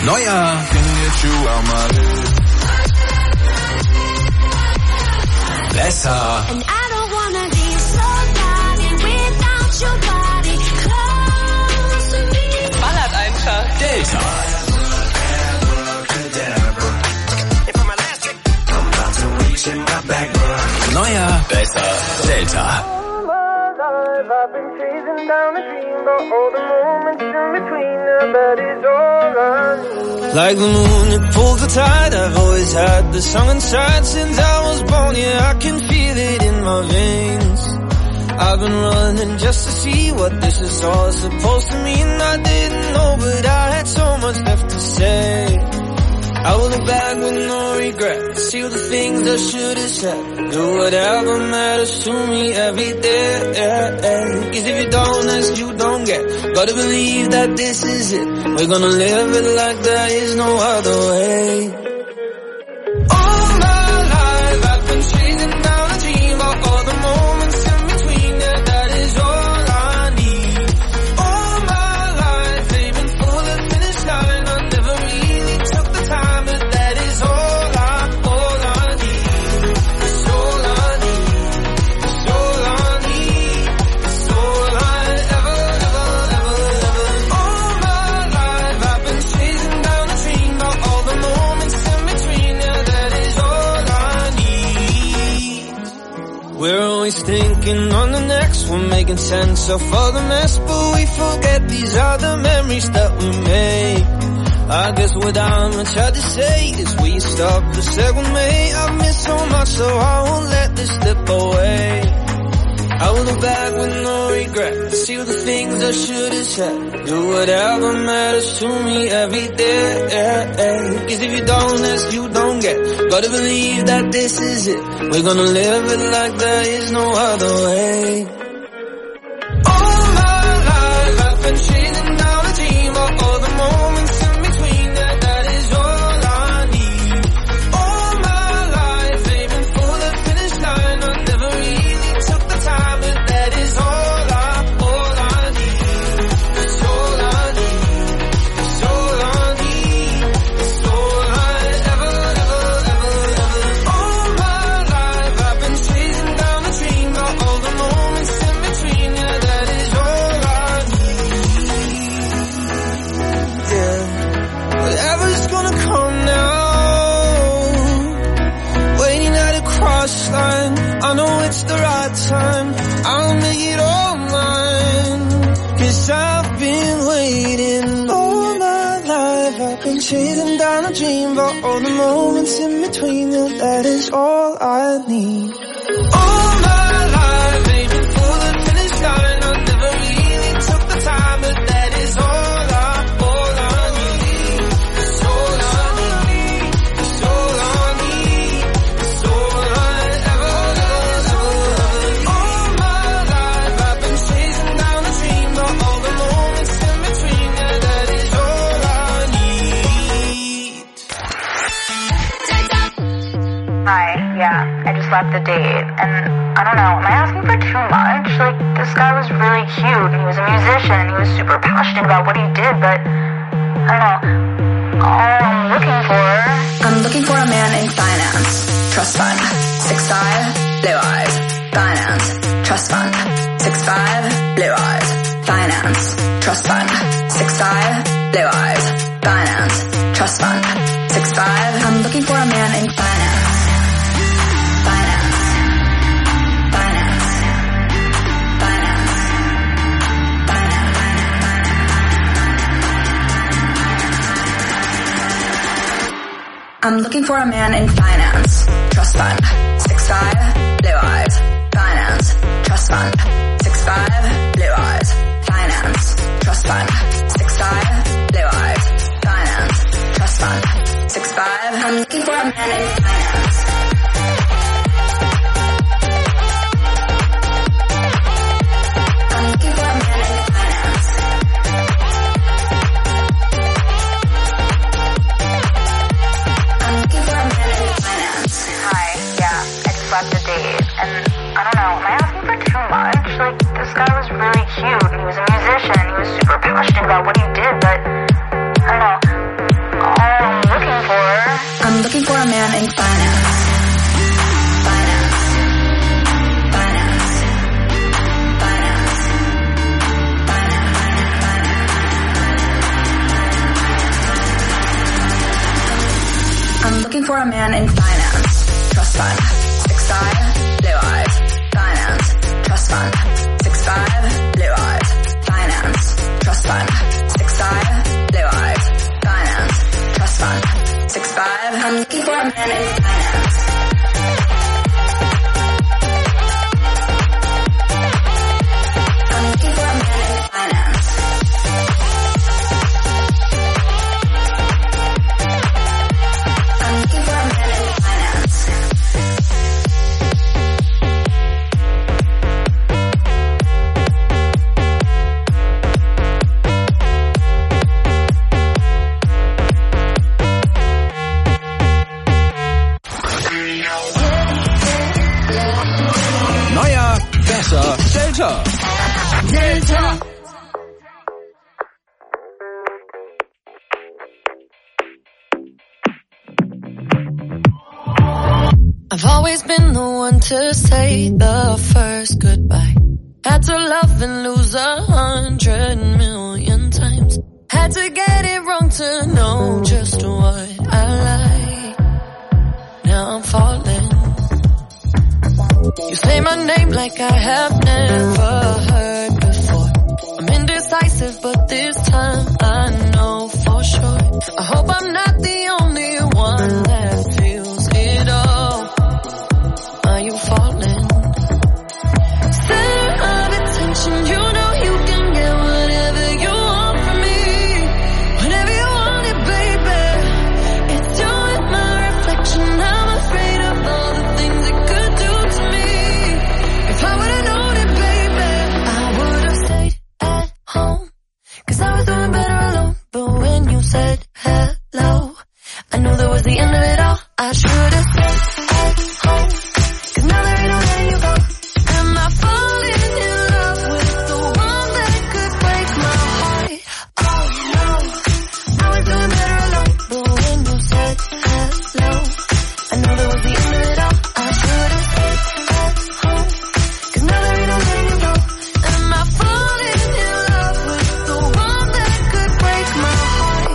Neuer Besser Ballert einfach. Delta Neuer Besser Delta. I've been chasing down a dream, but all the moments in between, that is all I need. Like the moon, it pulls the tide. I've always had the song inside since I was born. Yeah, I can feel it in my veins. I've been running just to see what this is all supposed to mean. I didn't know, but I had so much left to say. I will look back with no regret. See all the things I should have said. Do whatever matters to me every day. Cause if you don't ask, you don't get. Gotta believe that this is it. We're gonna live it like there is no other way. All my life I've been chasing down a dream, but all the moments in between, yeah, that is all I need. All my life aiming for the finish line. I never really took the time, but that is all I need. It's all I need. It's all I need. It's all I ever. All my life I've been chasing down a dream, but all the moments in between, yeah, that is all I need. We're always thinking on the next one, making sense of all the mess, but we forget these are the memories that we make. I guess what I'm trying to say is we stop the second May. I've missed so much, so I won't let this slip away. I will look back with no regret. See all the things I should have said. Do whatever matters to me every day. Cause if you don't ask, you don't get. Gotta believe that this is it. We're gonna live it like there is no other way. All my life I've been chasing down a dream, but all the moments in between, that is all I need. All my life aiming for the finish line. I never really took the time, but that is all I need. It's all I need. It's all I need. It's all I ever. All my life I've been chasing down a dream, but all the moments in between, yeah, that is all I need. Yeah, whatever's gonna come now. Waiting at a cross line, I know it's the right time. I'll make it all mine. Cause I've been waiting all my life. I've been chasing down a dream, but all the moments in between, yeah, that is all I need. All my life aiming for the finish line. I never really took the time, but that is all I need. It's all I need. It's all I need. It's all I ever. All my life I've been chasing down a dream, but all the moments in between, yeah, that is all I need. Hi, yeah, I just left the date, and I don't know, am I asking for too much? Like, this guy was really cute, and he was a musician, and he was super passionate about what he did, but, I don't know, all I'm looking for a man in finance, trust fund, 6'5", blue eyes, finance, trust fund, 6'5", blue eyes, finance, trust fund, 6'5", blue eyes, finance, trust fund, 6'5", I'm looking for a man in finance. I'm looking for a man in finance, trust fund, 6'5", blue eyes, finance, trust fund, 6'5", blue eyes, finance, trust fund, 6'5", blue eyes, finance, trust fund, 6'5", I'm looking for a man in finance. I'm looking for a man in finance. Hi, yeah, I just left the date, and I don't know, am I asking for too much? Like, this guy was really cute, and he was a musician, and he was super passionate about what he did, but, I don't know, I'm looking for a man in finance. I'm looking for a man in finance. Trust fund. 6'5", blue eyes. Finance. Trust fund. 6'5", blue eyes. Finance. Trust fund. 6'5", blue eyes. Finance. Trust fund. 6'5". I'm looking for a man in finance. I'm looking for a man in finance. I'm looking for a man in finance. Neuer, besser, Delta. Delta. I've always been the one to say the first goodbye. Had to love and lose 100 million times. Had to get it wrong to know just what I like. Now I'm falling. You say my name like I have never heard before. I'm indecisive, but this time I know for sure. I hope I'm not the only one that feels it all. Are you falling? Center of attention, you know you can get whatever you want from me. Whenever you want it, baby. It's you and my reflection. I'm afraid of all the things it could do to me. If I would've known it, baby, I would've stayed at home. 'Cause I was doing better alone. But when you said hello, I knew that was the end of it all. I should've stayed at home. 'Cause now there ain't no letting you go. Am I falling in love with the one that could break my heart? Oh no, I was doing better alone. But when you said hello, I knew that was the end of it all. I should've stayed at home. 'Cause now there ain't no letting you go. Am I falling in love with the one that could break my heart?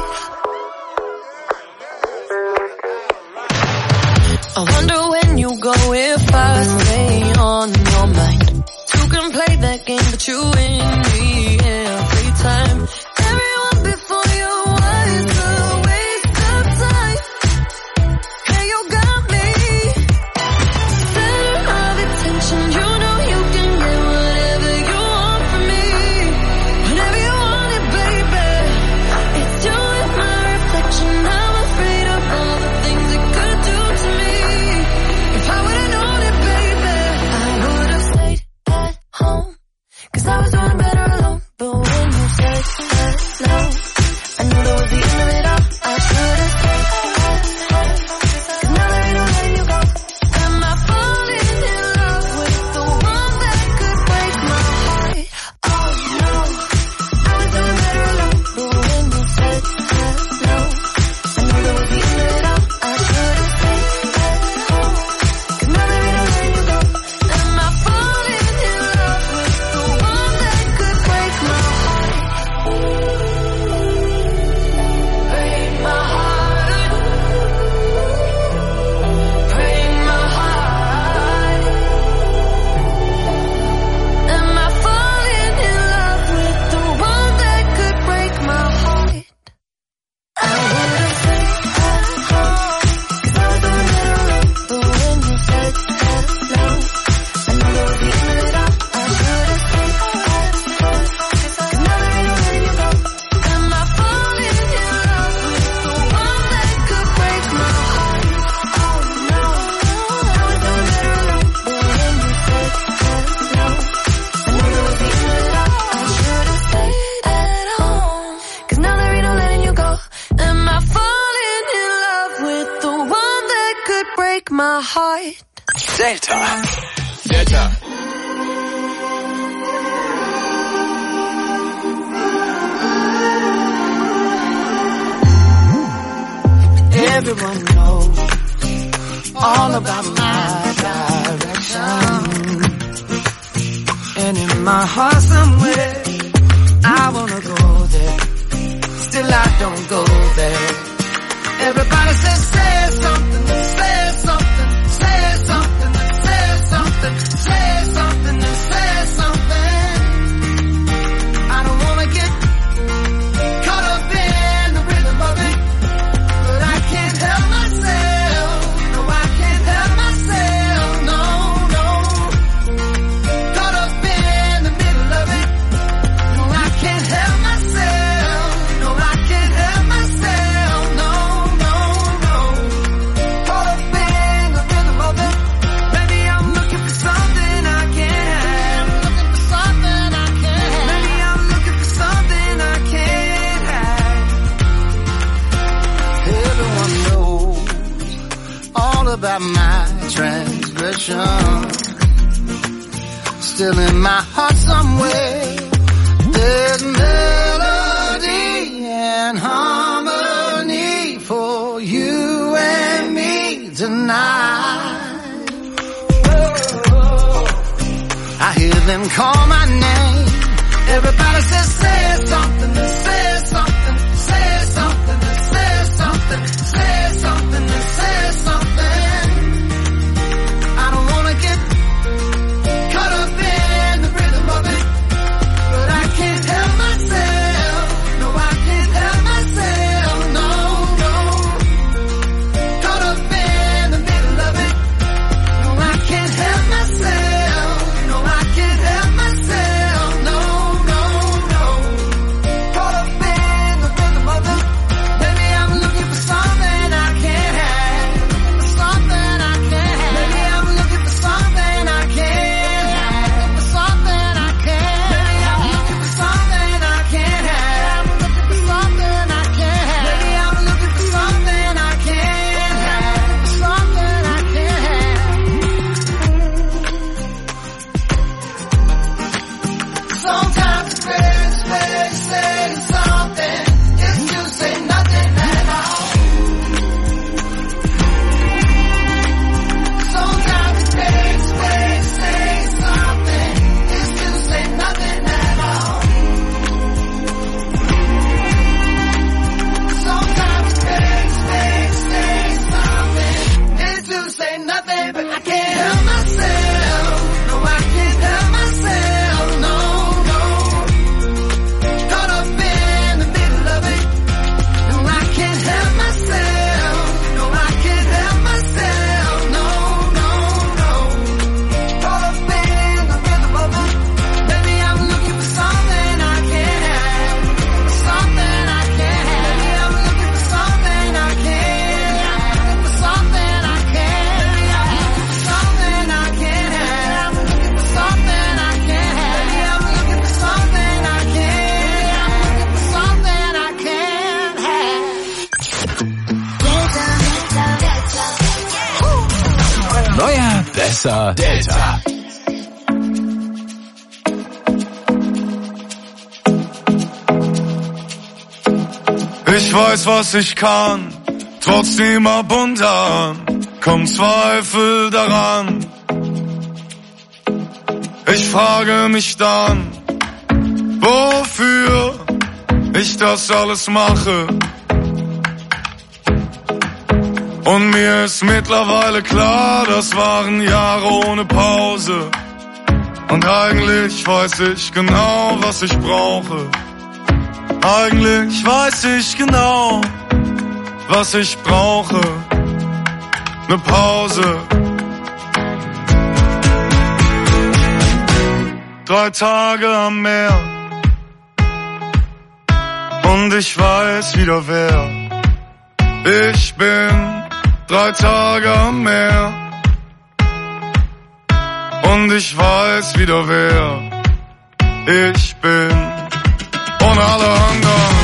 I wonder when you go if I stay on your mind. You can play that game, but you win me every time. Everyone before you was a waste of time. Hey, you got me. Center of attention, you know you can get whatever you want from me. Whenever you want it, baby. It's you and my reflection. I'm afraid of all the things it could do to me. If I would've known it, baby, I would've stayed at home. 'Cause I was doing better alone. But when you said hello, I knew that was the end of it all. I should've stayed at home. 'Cause now there ain't no letting you go. Am I falling in love with the one that could break my heart? Oh no, I was doing better alone. But when you said hello, I knew that was the end of it all. I should've stayed at home. 'Cause now there ain't no letting you go. Am I falling in love with the one that could break my heart? Break my heart. Break my heart. Am I falling in love with the one that could break my heart? I would've stayed at home. 'Cause I was doing better alone. But when you said hello, I knew that was the end of it all. I should've stayed at home. 'Cause now there ain't no letting you go. Am I falling in love with the one that could break my heart? Oh no, I was doing better alone. But when you said hello, I knew that was the end of it all. I should've stayed at home. 'Cause now there ain't no letting you go. Am I falling in love with the one that could break my heart? Delta. Delta. Everyone knows all about my direction. And in my heart somewhere, I wanna go there. Still I don't go there. Everybody says, say something, say something, say something, say something, say something, say something. I don't wanna get caught up in the rhythm of it, but I can't help myself. No, I can't help myself. No, no. Caught up in the middle of it. No, I can't help myself. No, I can't help myself. No, no, no. Caught up in the rhythm of it. Maybe I'm looking for something I can't have. Looking for something I can't have. Maybe I'm looking for something I can't have. Everyone knows all about my transgression. Still in my heart somewhere, there's melody and harmony for you and me tonight. I hear them call my name. Everybody says, say something, say something, say something, say something, say something, say something. I don't wanna get caught up in the rhythm of it, but I can't help myself. No, I can't help myself. No, no. Caught up in the middle of it. No, I can't help myself. No, I can't help myself. No, no, no. Caught up in the rhythm of it. Maybe I'm looking for something I can't have. Something I can't have. Maybe I'm looking for something I can't have. For something I can't have. Maybe I'm looking for something I can't have. Looking for something I can't have. Maybe I'm looking for something I can't have. Something I can't have. Sometimes the greatest way to say something is to say nothing at all. Sometimes the greatest way to say something is to say nothing at all. Sometimes the greatest way to say something is to say nothing, but I can't help myself. No, I can't help myself. No, no. Caught up in the middle of it. No, I can't help myself. No, I can't help myself. No, no, no. Caught up in the rhythm of it. Maybe I'm looking for something I can't have. Something I can't have. Maybe I'm looking for something I can't have. For something I can't have. Something I can't have. Looking for something I can't have. Maybe I'm looking for something I can't have. For something I can't have. Neuer, besser, Delta. Ich weiß, was ich kann, trotzdem ab und an kommen Zweifel daran. Ich frage mich dann, wofür ich das alles mache. Und mir ist mittlerweile klar, das waren Jahre ohne Pause. Und eigentlich weiß ich genau, was ich brauche. Eigentlich weiß ich genau, was ich brauche. Ne Pause. 3 Tage am Meer. Und ich weiß wieder wer. Ich bin 3 Tage am Meer. Und ich weiß wieder wer ich bin. Ohne alle anderen.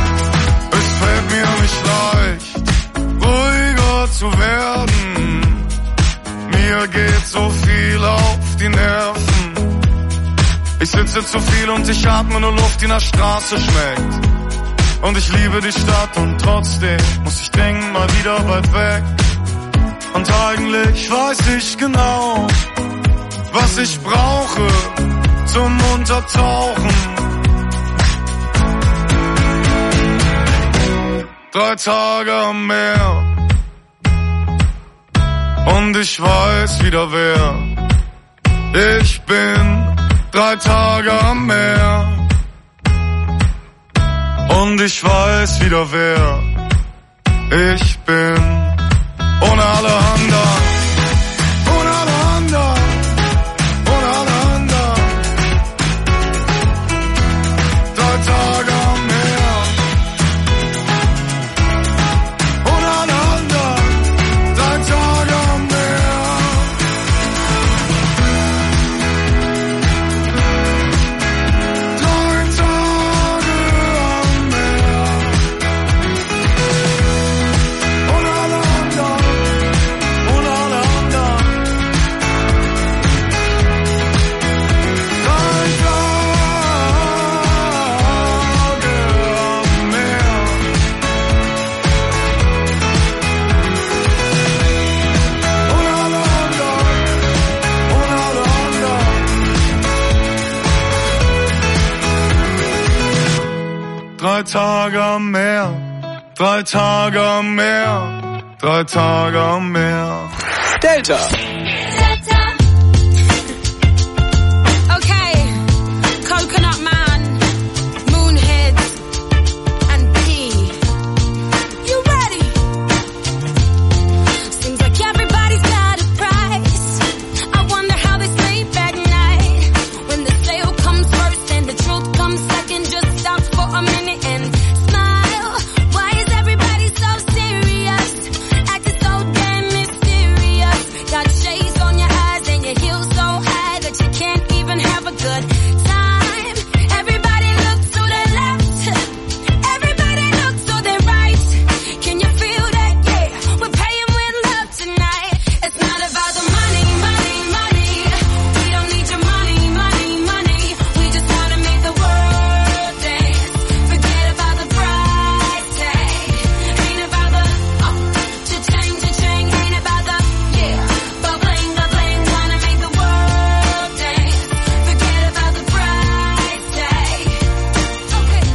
Es fällt mir nicht leicht, ruhiger zu werden. so viel auf die Nerven. Ich sitze zu viel und ich atme nur Luft, die nach Straße schmeckt. Und ich liebe die Stadt und trotzdem muss ich dringend mal wieder weit weg. Und eigentlich weiß ich genau, was ich brauche zum Untertauchen. 3 Tage am Meer und ich weiß wieder wer. Ich bin 3 Tage am Meer und ich weiß wieder wer ich bin. Ohne alle anderen, ohne alle anderen, ohne alle anderen. 3 Tage am Meer. Ohne alle anderen, 3 Tage am Meer. 3 Tage am Meer. Ohne alle anderen. Drei Tage am Meer, 3 Tage am Meer, 3 Tage am Meer. Delta. Okay, Coconut Man, Moonheads, and P. You ready? Seems like everybody's got a price. I wonder how they sleep at night. When the sale comes first and the truth comes second, just stop for a minute and smile. Why is everybody so serious? Acting so damn mysterious. Got shades on your eyes and your heels so high that you can't even have a good time. Everybody look to the left. Everybody look to the right. Can you feel that? Yeah, we're paying with love tonight. It's not about the money, money, money. We don't need your money, money, money. We just wanna make the world dance. Forget about the price tag. Ain't about the cha-ching, cha-ching. Ain't about the ba-bling, ba-bling. Wanna make the world dance. Forget about the price tag. Okay,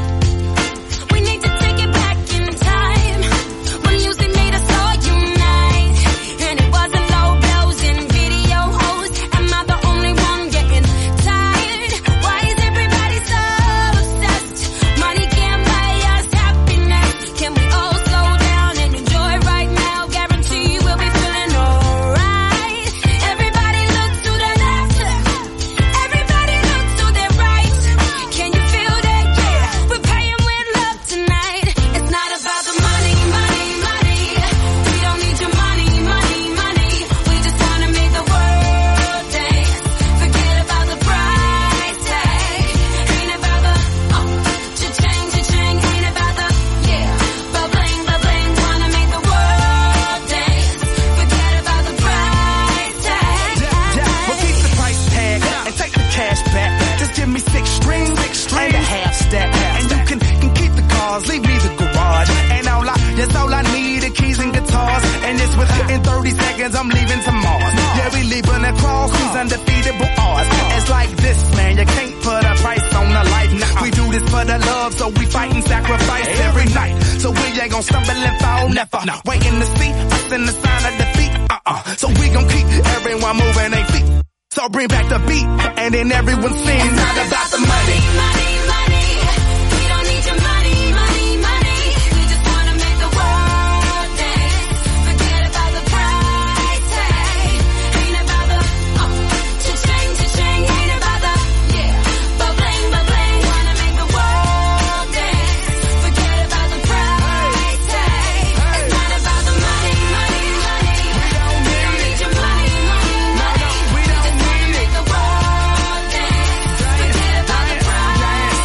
we need to take it back in time when music made us all unite, and it wasn't low blows and video hoes. Am I the only one getting tired? Why is everybody so obsessed? Money can't buy us happiness. Can we all slow down and enjoy right now? Guarantee we'll be feeling alright. Everybody look to the left. Everybody look to the right. Can you feel that? Yeah, we're paying with love tonight. It's not about the money, money, money. We don't need your money, money, money. We just wanna make the world dance. Forget about the price tag. Ain't about the cha-ching, cha-ching. Ain't about the ba-bling, ba-bling. Wanna make the world dance. Forget about the price tag. Well, keep the price tag and take the cash back. Just give me 6 strings and a half stack. And you can keep the cars, leave me the garage. And that's all I need, the keys and guitars. And it's within 30 seconds, I'm leaving to Mars. Yeah, we leaving across these undefeatable odds. It's like this, man, you can't put a price on a life. We do this for the love, so we fight and sacrifice every night. So we ain't gon' stumble and fall, never. Waiting to see us in the sign of defeat. So we gon' keep everyone moving their feet. So bring back the beat, and then everyone sings. It's not about the money. Money, money. We don't need your money, money, money. We just wanna make the world dance. Forget about the price tag. Ain't about the cha-ching, cha-ching. Ain't about the ba-bling, ba-bling. Wanna make the world dance. Forget about the price tag. It's not about the money, money, money. We don't need your money, money, money. We just wanna make the world dance. Forget about the price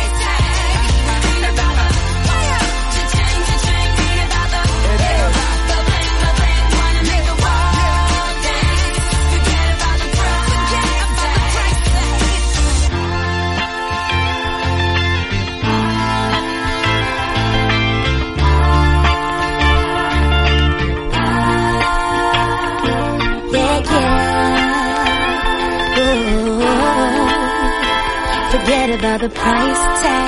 Forget about the price tag.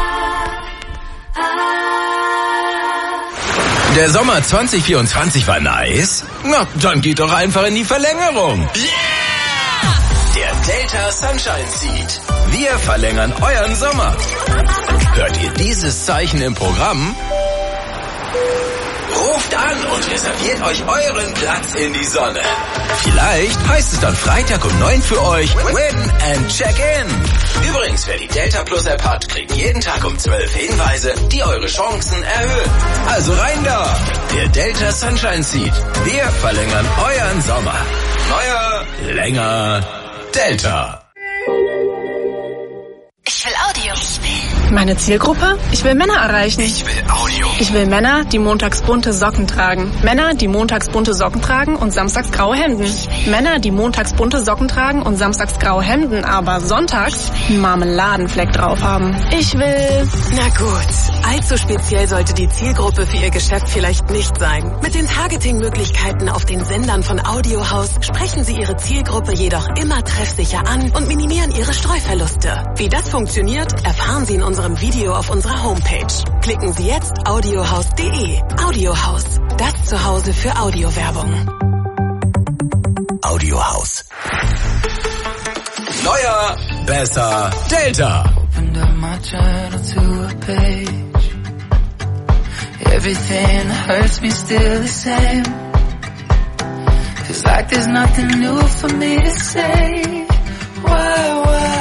Der Sommer 2024 war nice? Na, dann geht doch einfach in die Verlängerung. Yeah! Der Delta Sunshine Seat. Wir verlängern euren Sommer. Hört ihr dieses Zeichen im Programm? Ruft an und reserviert euch euren Platz in die Sonne. Vielleicht heißt es dann Freitag um 9 für euch Win and Check-in. Übrigens, wer die Delta Plus App hat, kriegt jeden Tag um 12 Hinweise, die eure Chancen erhöhen. Also rein da! Der Delta Sunshine Seat. Wir verlängern euren Sommer. Neuer, länger, Delta. Ich will Audio. Meine Zielgruppe? Ich will Männer erreichen. Ich will Audio. Ich will Männer, die montags bunte Socken tragen. Männer, die montags bunte Socken tragen und samstags graue Hemden. Männer, die montags bunte Socken tragen und samstags graue Hemden, aber sonntags einen Marmeladenfleck drauf haben. Ich will... Na gut, allzu speziell sollte die Zielgruppe für ihr Geschäft vielleicht nicht sein. Mit den Targeting-Möglichkeiten auf den Sendern von Audiohaus sprechen Sie Ihre Zielgruppe jedoch immer treffsicher an und minimieren Ihre Streuverluste. Wie das funktioniert, erfahren Sie in unserem Video auf unserer Homepage. Klicken Sie jetzt audiohaus.de. Audiohaus, das Zuhause für Audiowerbung. Audiohaus. Neuer, besser, Delta. Opened up my journal to a page. Everything that hurts me still the same. Feels like there's nothing new for me to say. Why?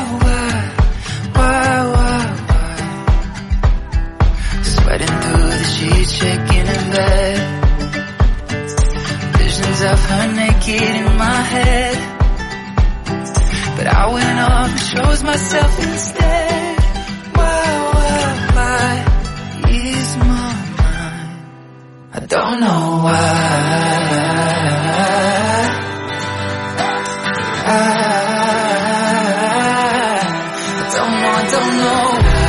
Sweating through the sheets, shaking in bed. Visions of her naked in my head. But I went off and chose myself instead. Why ease my mind? I don't know why. I don't know.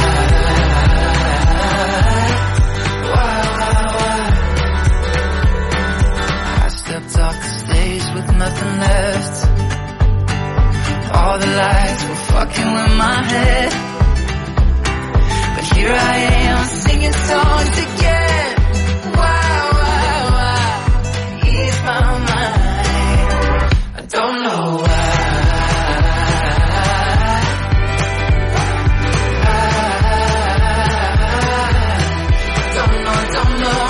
Nothing left. All the lights were fucking with my head. But here I am singing songs again. Why? Ease my mind. I don't know why. Don't know.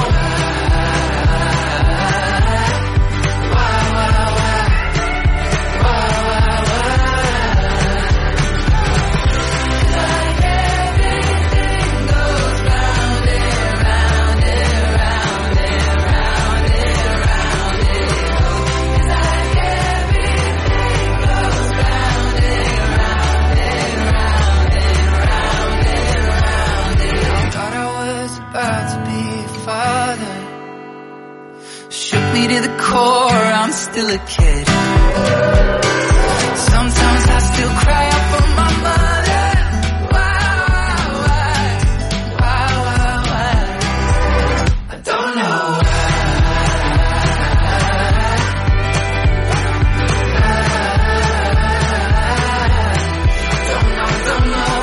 To the core, I'm still a kid. Sometimes I still cry out for my mother. Why? I don't know Don't know.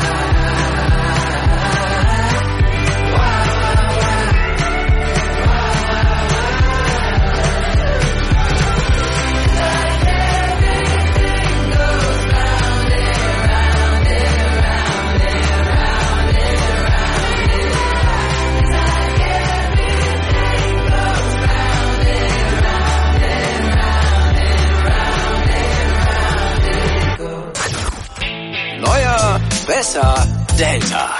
Besser, Delta.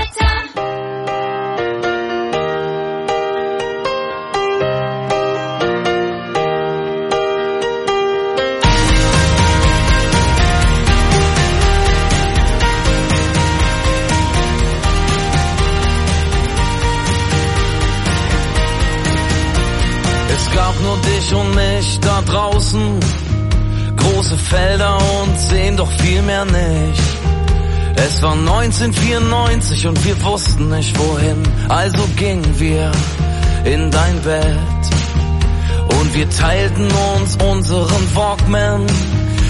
Es gab nur dich und mich da draußen. Große Felder und sehen doch viel mehr nicht. Es war 1994 und wir wussten nicht wohin, also gingen wir in dein Bett und wir teilten uns unseren Walkman.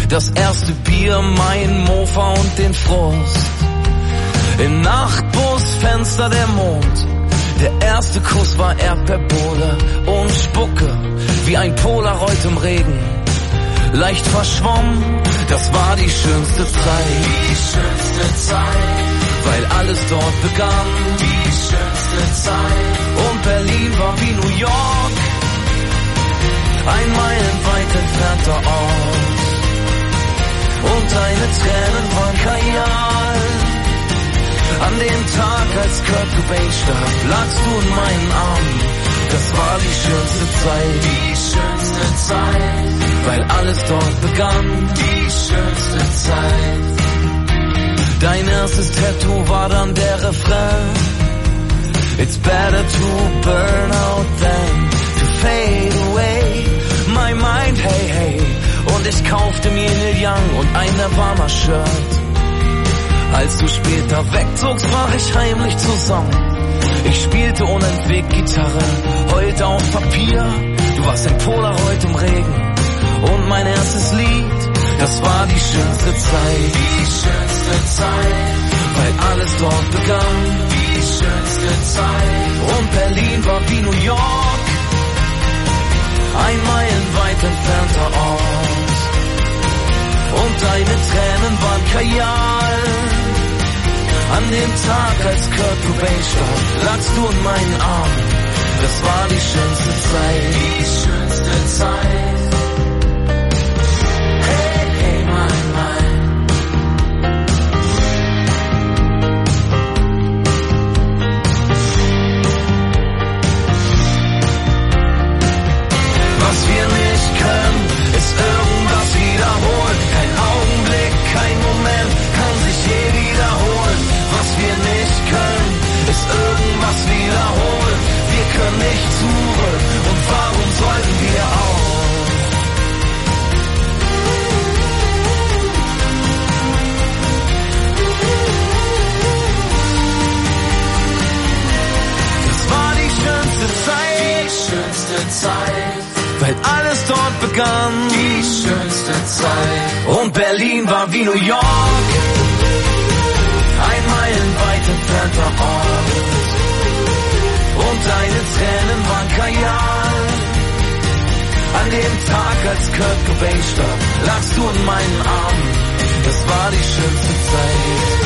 Das erste Bier, mein Mofa und den Frust. Im Nachtbusfenster der Mond. Der erste Kuss war Erdbeerbohle und Spucke, wie ein Polaroid im Regen. Leicht verschwommen, das war die schönste Zeit. Die schönste Zeit, weil alles dort begann. Die schönste Zeit, und Berlin war wie New York, ein meilenweit entfernter Ort. Und deine Tränen waren Kajal. An dem Tag, als Kurt Cobain starb, lagst du in meinen Armen. Das war die schönste Zeit. Die schönste Zeit, weil alles dort begann. Die schönste Zeit. Dein erstes Tattoo war dann der Refrain. It's better to burn out than to fade away. My mind, hey, hey. Und ich kaufte mir Neil Young und ein Nirvana-Shirt. Als du später wegzogst, brach ich heimlich zusammen. Ich spielte unentwegt Gitarre, heute auf Papier. Du warst ein Polaroid im Regen. Und mein erstes Lied, das war die schönste Zeit. Die schönste Zeit, weil alles dort begann. Die schönste Zeit, und Berlin war wie New York, ein meilenweit entfernter Ort. Und deine Tränen waren Kajal. An dem Tag, als Kurt Cobain starb, lagst du in meinen Armen. Das war die schönste Zeit. Die schönste Zeit. Hey, hey, mein. Was wir nicht können, ist irgendwas wiederholen. Kein Augenblick, kein Moment kann sich je wiederholen. Was wir nicht können, ist irgendwas wiederholen. Wir können nicht zurück, und warum sollten wir auch? Das war die schönste Zeit. Die schönste Zeit, weil alles dort begann. Die schönste Zeit, und Berlin war wie New York, ein meilenweit entfernter Ort. Und deine Tränen waren Kajal. An dem Tag, als Kurt Cobain starb, lagst du in meinen Armen. Das war die schönste Zeit.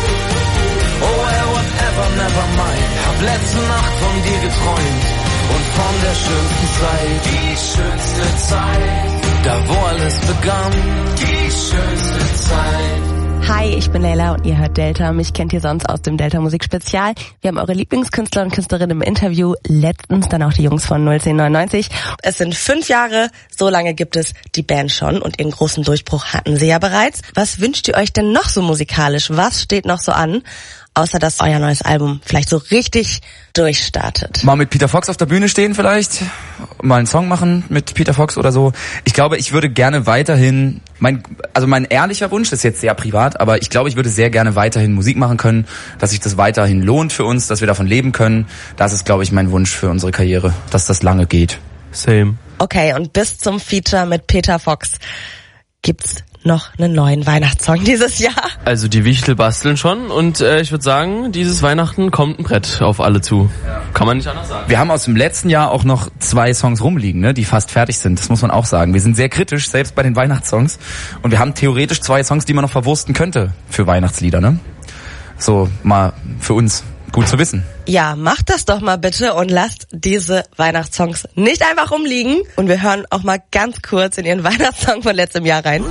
Oh, whatever, never mind. Hab letzte Nacht von dir geträumt und von der schönsten Zeit. Die schönste Zeit, da wo alles begann. Die schönste Zeit. Hi, ich bin Leila und ihr hört Delta. Mich kennt ihr sonst aus dem Delta Musik Spezial. Wir haben eure Lieblingskünstler und Künstlerinnen im Interview. Letztens dann auch die Jungs von 01099. Es sind 5 Jahre, so lange gibt es die Band schon und ihren großen Durchbruch hatten sie ja bereits. Was wünscht ihr euch denn noch so musikalisch? Was steht noch so an? Außer dass euer neues Album vielleicht so richtig durchstartet. Mal mit Peter Fox auf der Bühne stehen vielleicht, mal einen Song machen mit Peter Fox oder so. Ich glaube, ich würde gerne weiterhin, mein ehrlicher Wunsch, das ist jetzt sehr privat, aber ich glaube, ich würde sehr gerne weiterhin Musik machen können, dass sich das weiterhin lohnt für uns, dass wir davon leben können. Das ist, glaube ich, mein Wunsch für unsere Karriere, dass das lange geht. Same. Okay, und bis zum Feature mit Peter Fox gibt's noch einen neuen Weihnachtssong dieses Jahr? Also die Wichtel basteln schon und ich würde sagen, dieses Weihnachten kommt ein Brett auf alle zu. Ja. Kann man nicht anders sagen. Wir haben aus dem letzten Jahr auch noch 2 Songs rumliegen, ne, die fast fertig sind. Das muss man auch sagen. Wir sind sehr kritisch, selbst bei den Weihnachtssongs. Und wir haben theoretisch 2 Songs, die man noch verwursten könnte für Weihnachtslieder, ne? So mal für uns. Gut zu wissen. Ja, macht das doch mal bitte und lasst diese Weihnachtssongs nicht einfach rumliegen. Und wir hören auch mal ganz kurz in ihren Weihnachtssong von letztem Jahr rein.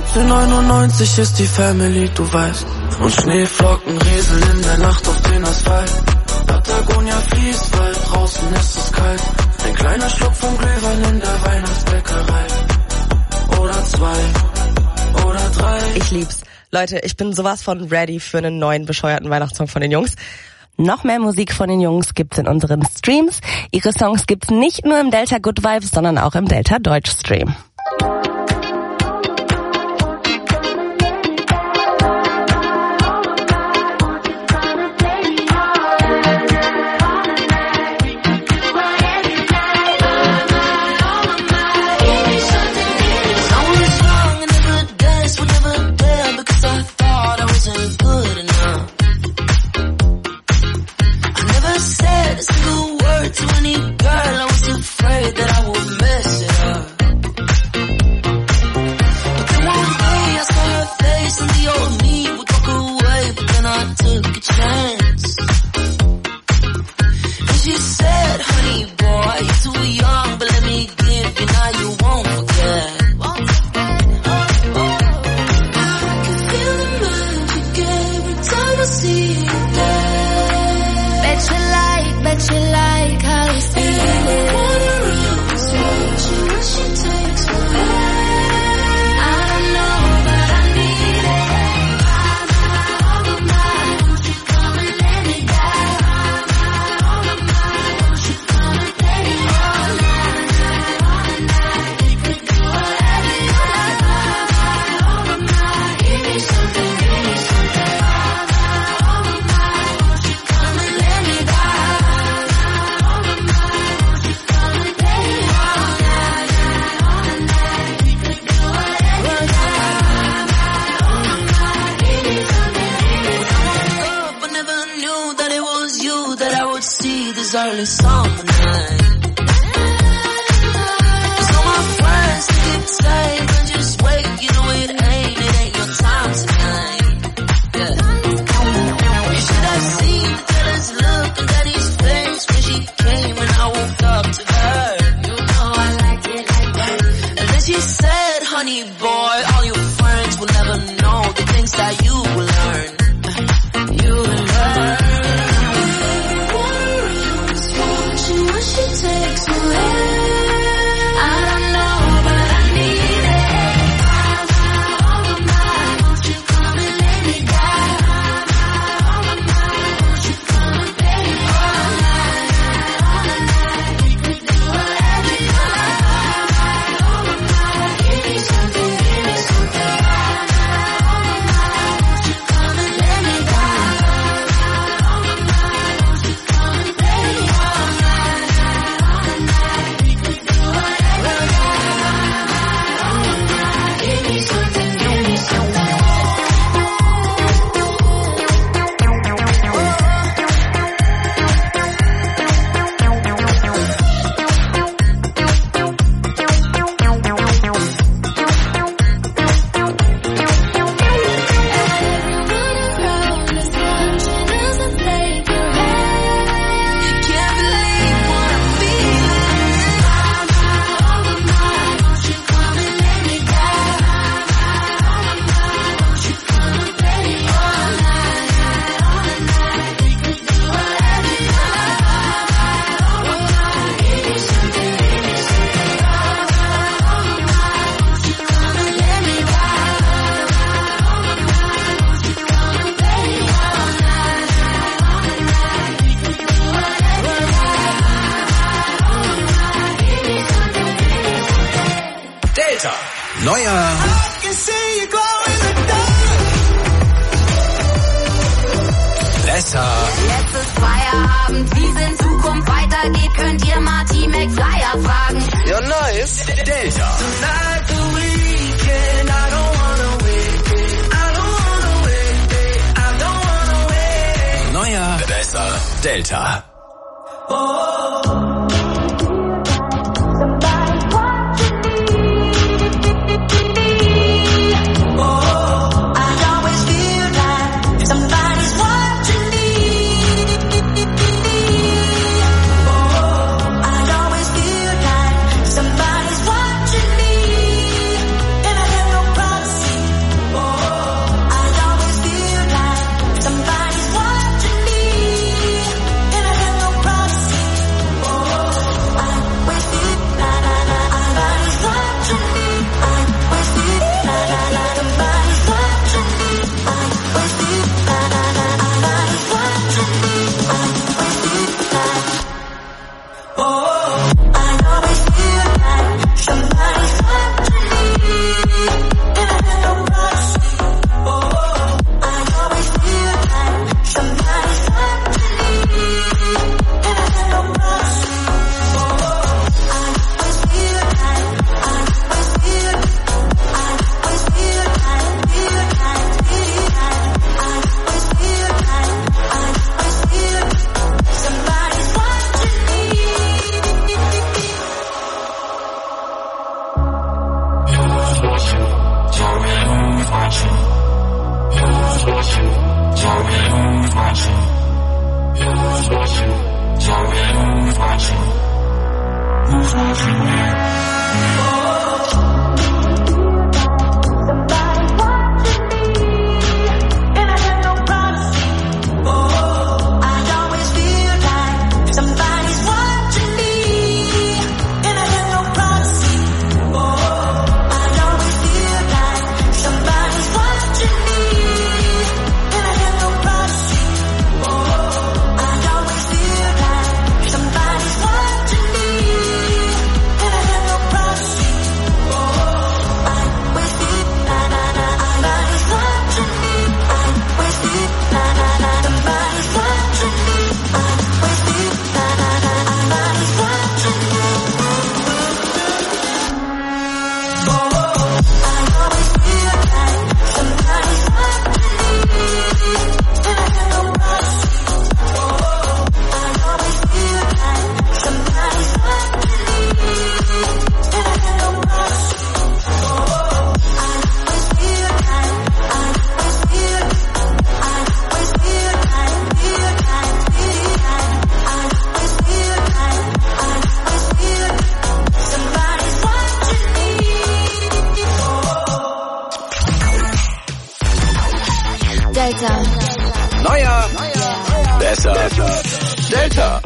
99 ist die Family, du weißt. Und Schneeflocken rieseln in der Nacht auf den Asphalt. Patagonia fließt, weil draußen ist es kalt. Ein kleiner Schluck vom Glühwein in der Weihnachtsbäckerei. Oder 2, oder 3. Ich lieb's. Leute, ich bin sowas von ready für einen neuen bescheuerten Weihnachtssong von den Jungs. Noch mehr Musik von den Jungs gibt's in unseren Streams. Ihre Songs gibt's nicht nur im Delta Good Vibes, sondern auch im Delta Deutsch Stream. Only strong in the good days. was early summer night. So my friends keep saying, but just wait, you know it ain't your time tonight. Yeah. You should have seen the jealous look on Daddy's face when she came and I woke up to her. You know I like it like that. And then she said, honey boy, all your friends will never know the things that you will learn. You will learn. What she takes away, I don't know, but I need it. Won't you come and lay me down? Won't you come and lay me all night? We could do whatever you want. Give me something, give me something. Won't you come and lay me down? Won't you come and lay me all night? Neuer besser. Letztes Feierabend, wie es in Zukunft weitergeht, könnt ihr Marty McFlyer fragen. Ja, nice. Delta. Tonight the weekend, I don't wanna wait, I don't wanna wait, I don't wanna wait. Neuer besser. Delta. Delta. Neuer, besser, Delta.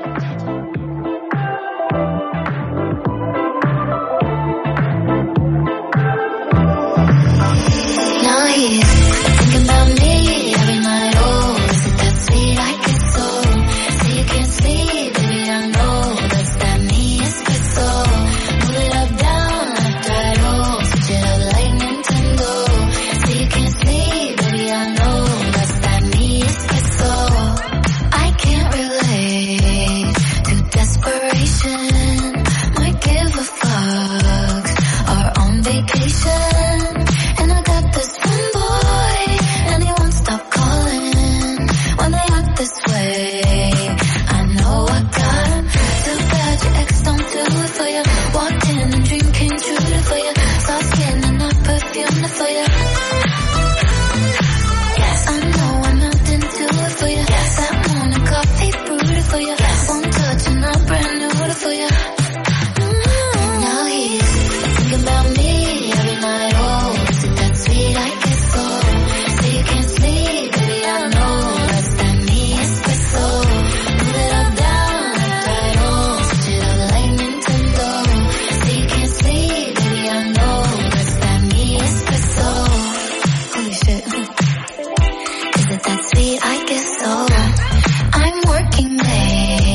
Now he's thinking about me every night. Oh, is it that sweet? I get so. So you can't sleep, baby, I know that's that me espresso. Move it up, down, left, right, oh, switch it up like Nintendo. So you can't sleep, baby, I know that's that me espresso. I can't relate to desperation. Might give a fuck. Are on vacation. And I got this one boy, and he won't stop calling when they act this way. I know I got him. Too bad your ex don't do it for you. Walked in and dream came true for you. Soft skin and not perfume for you. Yes, I know I'm not into it for you. Yes, that morning coffee brewed for you. Yes, one touch and I'm brand new for you. Now he's thinking about me every night. Oh, is it that sweet? I guess so. So you can't sleep, baby, I know that's that me espresso. Move it up, down, left, right, oh, switch it up like Nintendo. So you can't sleep, baby, I know that's that me espresso. Holy shit. Is it that sweet? I guess so. I'm working late.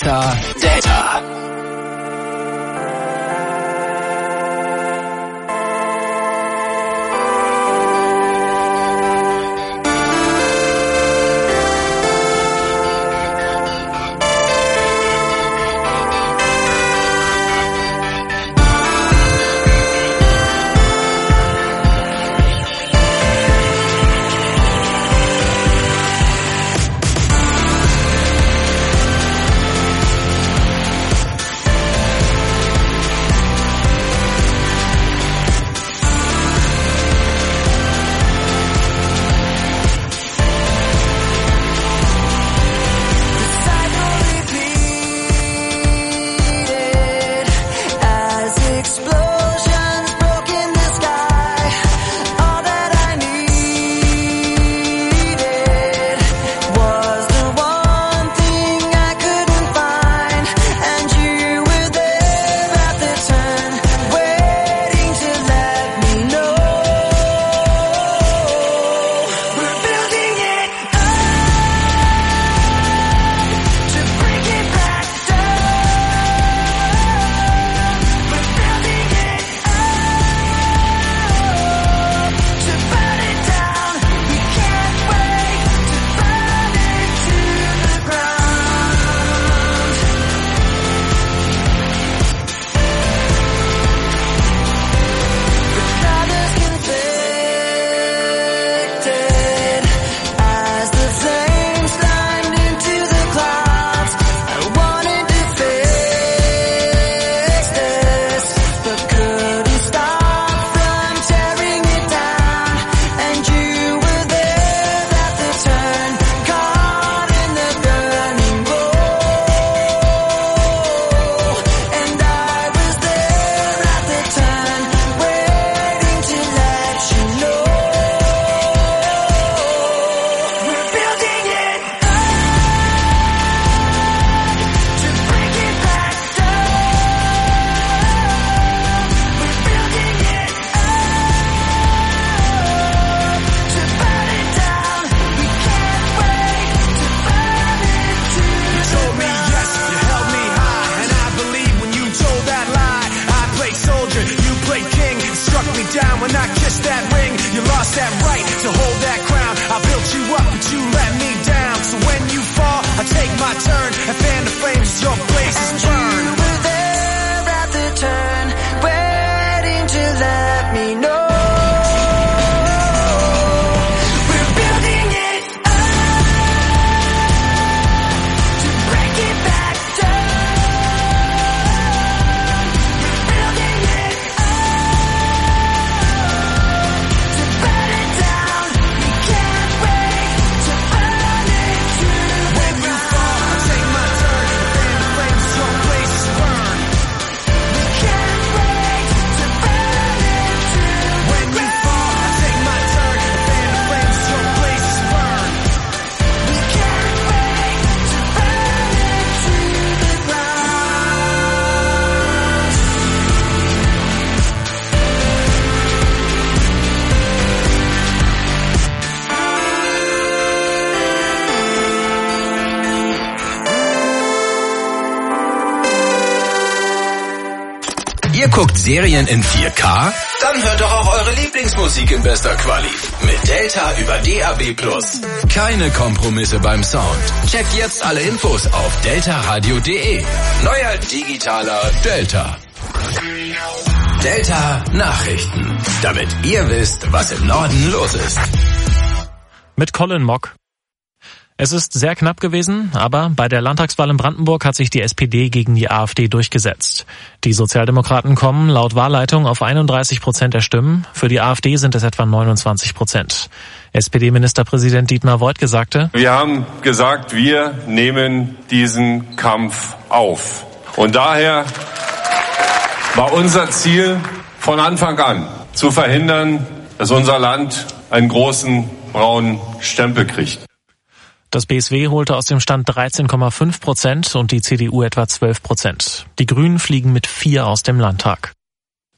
Delta. Ihr guckt Serien in 4K? Dann hört doch auch eure Lieblingsmusik in bester Quali. Mit Delta über DAB+. Keine Kompromisse beim Sound. Checkt jetzt alle Infos auf deltaradio.de. Neuer digitaler Delta. Delta Nachrichten. Damit ihr wisst, was im Norden los ist. Mit Colin Mock. Es ist sehr knapp gewesen, aber bei der Landtagswahl in Brandenburg hat sich die SPD gegen die AfD durchgesetzt. Die Sozialdemokraten kommen laut Wahlleitung auf 31% der Stimmen. Für die AfD sind es etwa 29%. SPD-Ministerpräsident Dietmar Woidke sagte: Wir haben gesagt, wir nehmen diesen Kampf auf. Und daher war unser Ziel von Anfang an, zu verhindern, dass unser Land einen großen braunen Stempel kriegt. Das BSW holte aus dem Stand 13,5% und die CDU etwa 12%. Die Grünen fliegen mit 4 aus dem Landtag.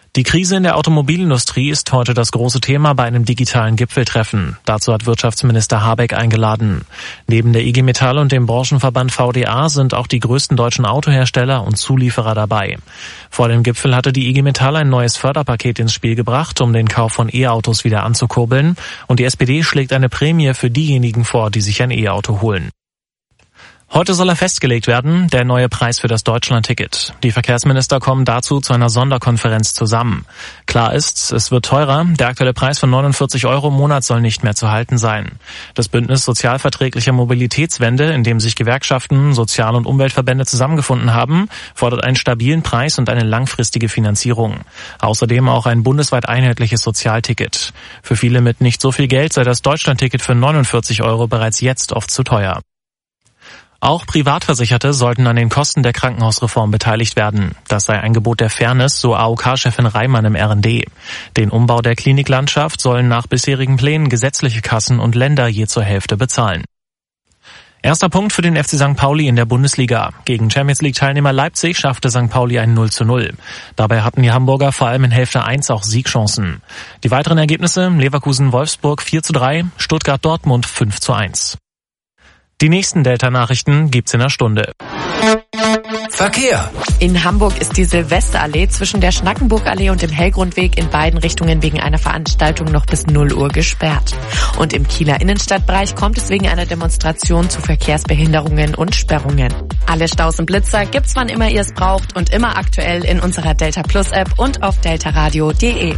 Die Krise in der Automobilindustrie ist heute das große Thema bei einem digitalen Gipfeltreffen. Dazu hat Wirtschaftsminister Habeck eingeladen. Neben der IG Metall und dem Branchenverband VDA sind auch die größten deutschen Autohersteller und Zulieferer dabei. Vor dem Gipfel hatte die IG Metall ein neues Förderpaket ins Spiel gebracht, um den Kauf von E-Autos wieder anzukurbeln. Und die SPD schlägt eine Prämie für diejenigen vor, die sich ein E-Auto holen. Heute soll er festgelegt werden, der neue Preis für das Deutschlandticket. Die Verkehrsminister kommen dazu zu einer Sonderkonferenz zusammen. Klar ist, es wird teurer. Der aktuelle Preis von 49 € im Monat soll nicht mehr zu halten sein. Das Bündnis sozialverträglicher Mobilitätswende, in dem sich Gewerkschaften, Sozial- und Umweltverbände zusammengefunden haben, fordert einen stabilen Preis und eine langfristige Finanzierung. Außerdem auch ein bundesweit einheitliches Sozialticket. Für viele mit nicht so viel Geld sei das Deutschlandticket für 49 € bereits jetzt oft zu teuer. Auch Privatversicherte sollten an den Kosten der Krankenhausreform beteiligt werden. Das sei ein Gebot der Fairness, so AOK-Chefin Reimann im RND. Den Umbau der Kliniklandschaft sollen nach bisherigen Plänen gesetzliche Kassen und Länder je zur Hälfte bezahlen. Erster Punkt für den FC St. Pauli in der Bundesliga. Gegen Champions-League-Teilnehmer Leipzig schaffte St. Pauli ein 0:0. Dabei hatten die Hamburger vor allem in Hälfte 1 auch Siegchancen. Die weiteren Ergebnisse: Leverkusen-Wolfsburg 4:3, Stuttgart-Dortmund 5:1. Die nächsten Delta-Nachrichten gibt's in einer Stunde. Verkehr. In Hamburg ist die Silvesterallee zwischen der Schnackenburgallee und dem Hellgrundweg in beiden Richtungen wegen einer Veranstaltung noch bis 0 Uhr gesperrt. Und im Kieler Innenstadtbereich kommt es wegen einer Demonstration zu Verkehrsbehinderungen und Sperrungen. Alle Staus und Blitzer gibt's, wann immer ihr es braucht und immer aktuell in unserer Delta Plus App und auf deltaradio.de.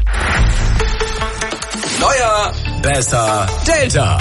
Neuer, besser, Delta.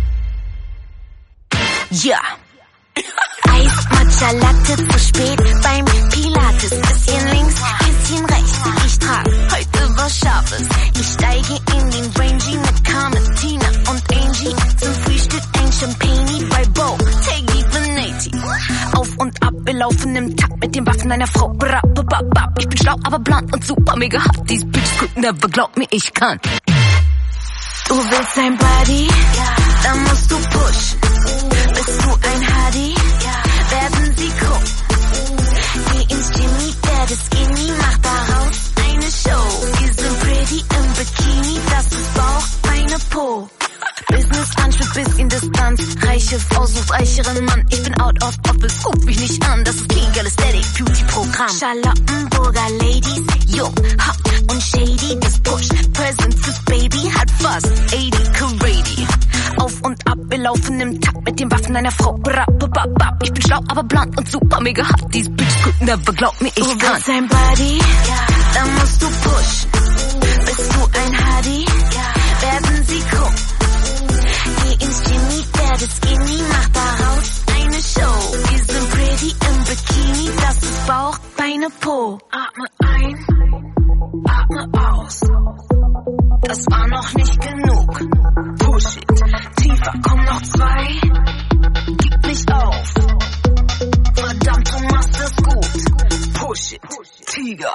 Ja. Eis, Matcha, Latte, zu spät beim Pilates. Bisschen links, bisschen rechts. Ich trag heute was Scharfes. Ich steige in den Rangy mit Carmen, Tina und Angie. Zum Frühstück ein Champagne bei Bo, Teggy Veneti. Auf und ab, wir laufen im Takt mit den Waffen einer Frau. Ich bin schlau, aber blond und super mega hot. These bitches could never glaub mir, ich kann. Du willst ein Buddy? Dann musst du pushen. Bist du ein Hardy? Werden sie gucken. Geh ins Jimmy, der das Skinny macht daraus eine Show. Wir sind pretty im Bikini, das ist Bauch, Beine, Po. Business Lunch mit bisschen Distanz. Reiche Frau sucht reicheren Mann. Ich bin out of office, guck mich nicht an. Das ist Kegel Aesthetic Beauty Programm. Charlottenburger Ladies, jung, hot und shady. Das Push, Presents, das Baby hat fast 80 Karate. Auf und ab, wir laufen im Takt mit den Waffen einer Frau. Ich bin schlau, aber blond und super mega hot. These bitches could never glaub mir, ich kann. Du willst ein Buddy? Dann musst du pushen. Bist du ein Hardy? Werden sie gucken. Geh ins Jimmy, der das Skinny macht daraus eine Show. Wir sind pretty im Bikini, das ist Bauch, Beine, Po. Atme ein, atme aus. Das war noch nicht genug. Push it, tiefer, komm noch 2. Gib nicht auf. Verdammt, du machst es gut. Push it, Tiger.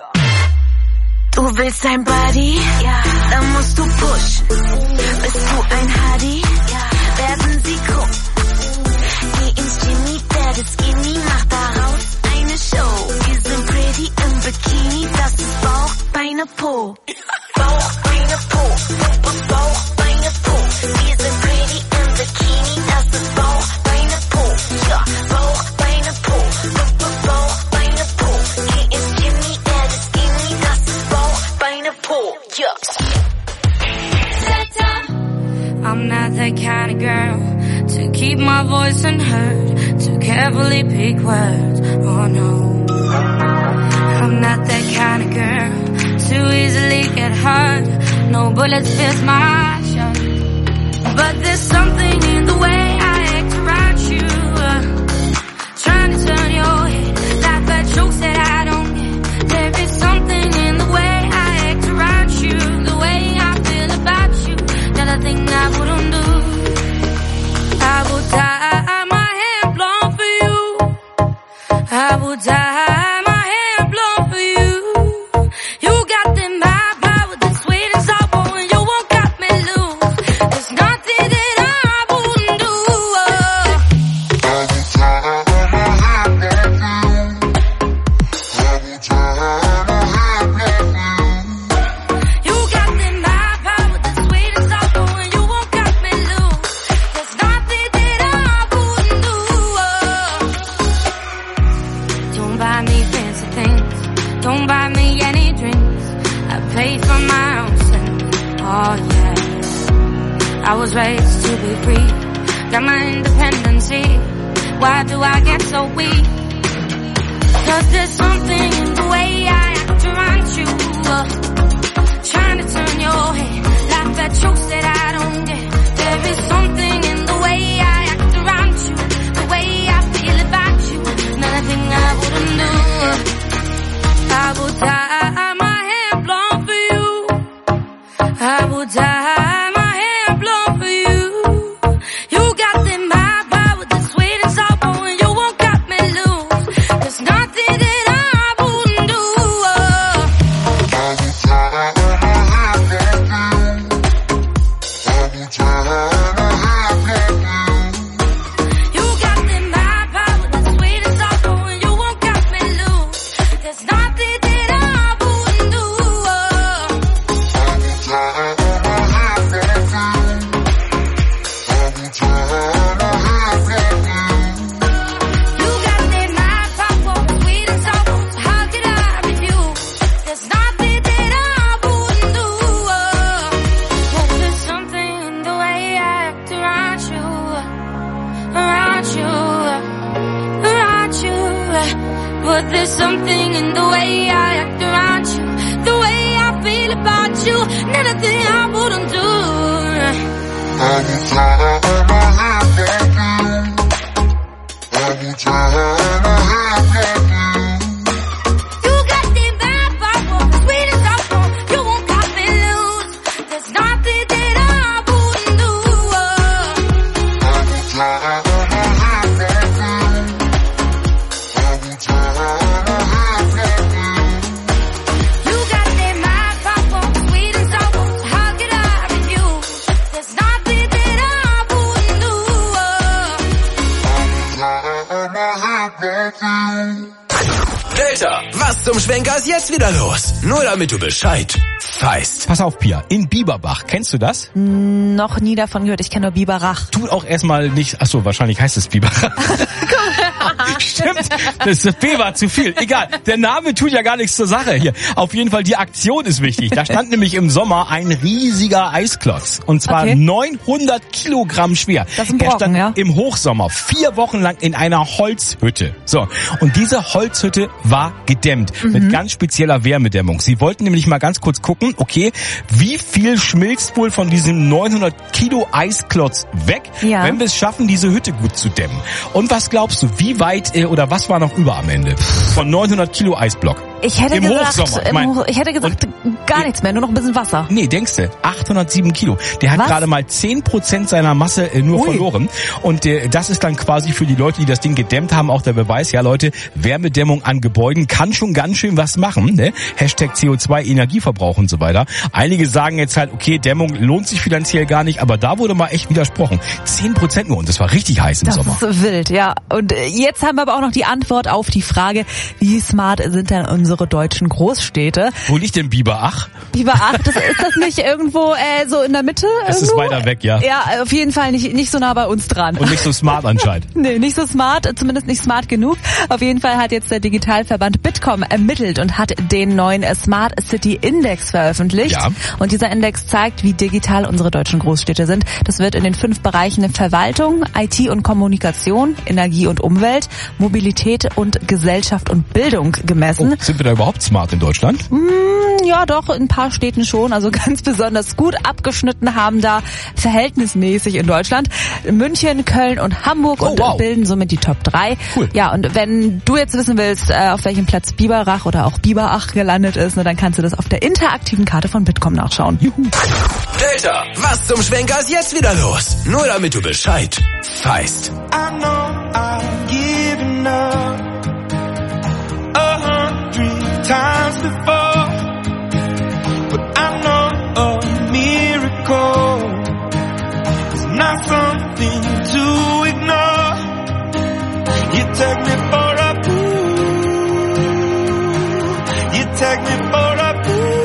Du willst ein Buddy? Dann musst du pushen. Bist du ein Hardy? Werden sie gucken. Geh ins Jimmy, der das Skinny macht daraus eine Show. Wir sind pretty im Bikini, das ist Bauch, Beine, Po. Bauch, Beine, Po. Bauch, Beine, Po. Wir sind pretty im Bikini, das ist Bauch, Beine, Po. Ja, Bauch, Beine, Po. Bauch, Beine, Po. Geh ins Jimmy, der das Skinny, das ist Bauch, Beine, Po. Ja. I'm not that kind of girl to keep my voice unheard, to carefully pick words. Oh no, I'm not that kind of girl to easily get hurt. No bullets pierce my shirt, but there's something in the way I act around you, trying to turn your head, laugh at jokes that I don't get. There is something in the way I act around you, the way I feel about you. Another thing I wouldn't do. I would dye my hair blonde for you. I would dye my hair blonde for you. You got them high power, the sweet and sour, and you won't got me loose. There's nothing that I wouldn't do. I was raised to be free. Got my independency. Why do I get so weak? 'Cause there's something in the way I act around you. Trying to turn your head, laugh at jokes that I don't get. There is something in the way I act around you, the way I feel about you. Nothing I wouldn't do. I would tie my hair blonde for you. I would tie my hair blonde for you. You got the my power, the sweet and sour, and you won't cut me loose. There's nothing that I wouldn't do. I would tie my hair blonde for you. I would tie my hair blonde for you. You got the my power, the sweet and sour, and you won't cut me loose. There's nothing that I wouldn't do. I would tie my hair blonde for you. I would tie my hair blonde for you. You got the my power, sweet and sour, so how could I refuse? There's nothing that I wouldn't do. But there's something in the way I act around you, around you, around you. But there's something in the way I act around you, the way I feel about you. Nothing I wouldn't do. I would tie my hair blonde for you. I would tie my hair blonde for you. You got the bad power, sweet and sour, you won't cut me loose. There's nothing that I wouldn't do. I would tie my hair blonde for you. I would tie my hair blonde for you. You got the my power, sweet and sour, so how could I refuse? There's nothing that I wouldn't do. Delta, was zum Schwenker ist jetzt wieder los? Nur damit du Bescheid weißt. Pass auf, Pia, in Bieberbach, kennst du das? Noch nie davon gehört, ich kenne nur Biberach. Tu auch erstmal nicht, achso, wahrscheinlich heißt es Biberach. Stimmt, das B war zu viel. Egal, der Name tut ja gar nichts zur Sache hier. Auf jeden Fall, die Aktion ist wichtig. Da stand nämlich im Sommer ein riesiger Eisklotz. Und zwar 900 Kilogramm schwer. Das ist ein Brocken, er stand im Hochsommer 4 Wochen lang in einer Holzhütte. So, und diese Holzhütte war gedämmt mit ganz spezieller Wärmedämmung. Sie wollten nämlich mal ganz kurz gucken, okay, wie viel schmilzt wohl von diesem 900 Kilo Eisklotz weg, wenn wir es schaffen, diese Hütte gut zu dämmen. Und was glaubst du, wie weit oder was war noch über am Ende von 900 Kilo Eisblock? Ich hätte Im gesagt, Hochsommer. ich hätte gesagt, gar nichts mehr, nur noch ein bisschen Wasser. Nee, denkst du, 807 Kilo. Der hat gerade mal 10% seiner Masse nur verloren. Und das ist dann quasi für die Leute, die das Ding gedämmt haben, auch der Beweis, ja Leute, Wärmedämmung an Gebäuden kann schon ganz schön was machen. Ne? Hashtag CO2, Energieverbrauch und so weiter. Einige sagen jetzt halt, okay, Dämmung lohnt sich finanziell gar nicht, aber da wurde mal echt widersprochen. 10% nur und das war richtig heiß im Sommer. Das ist wild, ja. Und jetzt haben wir aber auch noch die Antwort auf die Frage, wie smart sind denn unsere deutschen Großstädte? Wo liegt denn Biberach? Biberach, ist das nicht irgendwo so in der Mitte? Es ist weiter weg, ja. Ja, auf jeden Fall nicht so nah bei uns dran. Und nicht so smart anscheinend. Nee, nicht so smart, zumindest nicht smart genug. Auf jeden Fall hat jetzt der Digitalverband Bitkom ermittelt und hat den neuen Smart City Index veröffentlicht. Ja. Und dieser Index zeigt, wie digital unsere deutschen Großstädte sind. Das wird in den 5 Bereichen Verwaltung, IT und Kommunikation, Energie und Umwelt, Mobilität und Gesellschaft und Bildung gemessen. Oh, sind wir da überhaupt smart in Deutschland? Ja, doch, in ein paar Städten schon. Also ganz besonders gut abgeschnitten haben da verhältnismäßig in Deutschland München, Köln und Hamburg und bilden somit die Top 3. Cool. Ja, und wenn du jetzt wissen willst, auf welchem Platz Biberach oder auch Biberach gelandet ist, dann kannst du das auf der interaktiven Karte von Bitkom nachschauen. Juhu. Delta, was zum Schwenker ist jetzt wieder los? Nur damit du Bescheid weißt. I know I've given up 100 times before, but I know a miracle is not something to ignore. You take me for a fool, you take me for a fool.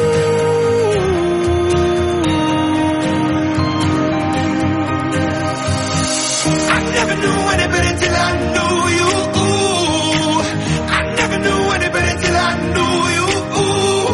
I never knew anybody till I knew you. I never knew anybody till I knew you.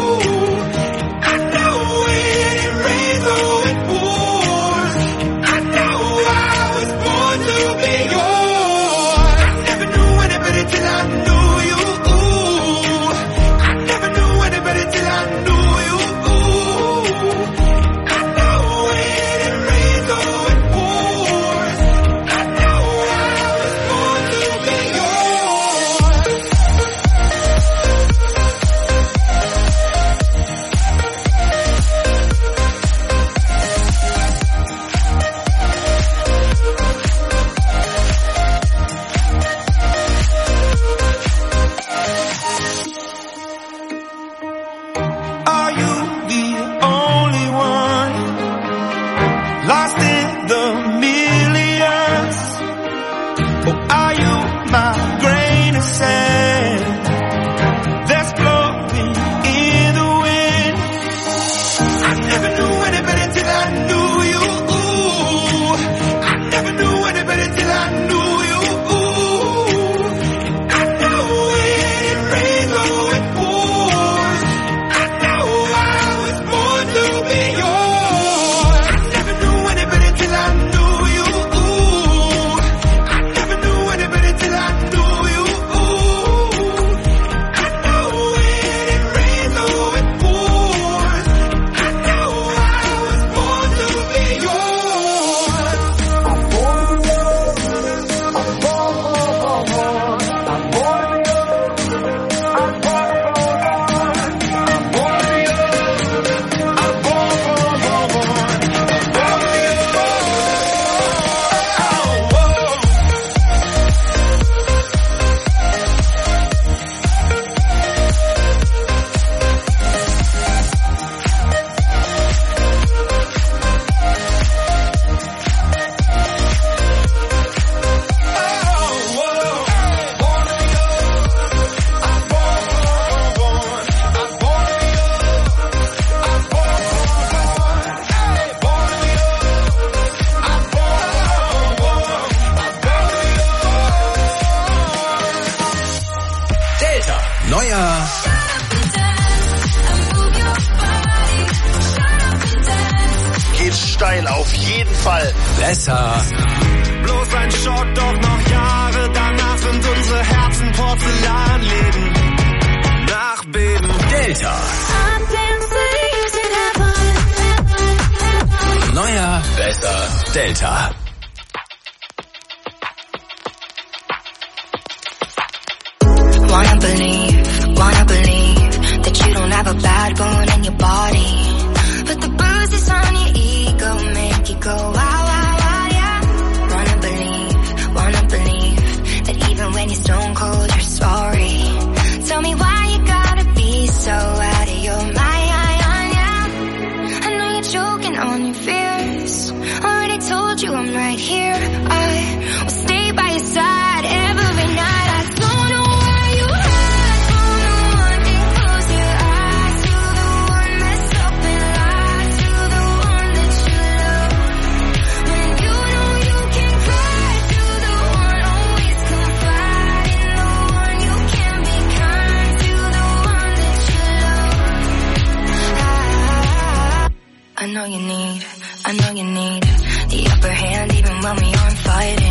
geht steil, auf jeden Fall. Besser. Bloß ein Shot, doch noch Jahre danach sind unsere Herzen Porzellanläden. Nachbeben. Delta. Neuer, besser, Delta. Wanna believe that you don't have a bad bone in your body. But the bruises on your ego make you go wow, wow, wow, yeah. Wanna believe that even when you're stone cold, you're sorry. Tell me why you gotta be so out of your mind, yeah. I know you're choking on your fears. Already told you I'm right here. I will stay by your side every night. I don't know why you hide from the one that closed your eyes, to the one messed up and lied, to the one that you love. When you know you can cry, to the one always confide in, the one you can be kind, to the one that you love. I know you need the upper hand even when we aren't fighting.